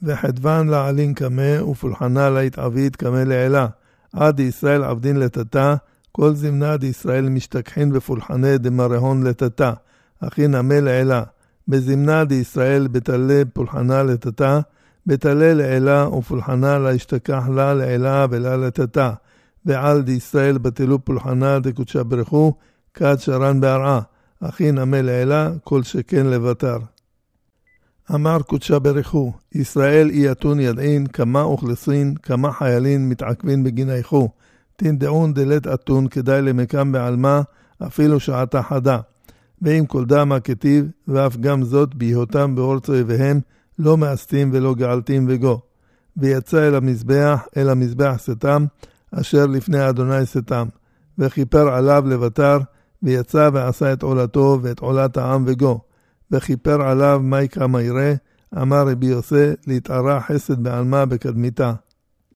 וחדבן לעלין כמה, ופולחנה להתעביד כמה לעילה. עד ישראל עבדין לתתה, כל זמנה דישראל משתכחין בפולחנה דמרהון לתתה, הכי נמה לעילה. בזמנה דישראל בתלה פולחנה לתתה, בתלה לעילה ופולחנה להשתכח לה לעילה ולה לתתה. ועל דישראל בטלו פולחנה דקודשה ברכו, כד שרן בהרעה, הכי נמה לעילה, כל שכן לבטר. אמר קודשה ברכו, ישראל יתון ידעין, כמה אוכלסין, כמה חיילין מתעכבין בגינייכו. תנדעון דלת אתון כדאי למקם בעלמה, אפילו שעתה חדה. ואם כל דמה כתיב, ואף גם זאת בהיותם באורצו אביהם, לא מאסתים ולא געלתים וגו. ויצא אל המזבח סתם, אשר לפני אדוני סתם. וכיפר עליו לבטר, ויצא ועשה את עולתו ואת עולת העם וגו. וכיפר עליו מייקה מיירה, אמר רבי יוסי, להתערה חסד בעלמה בקדמיתה.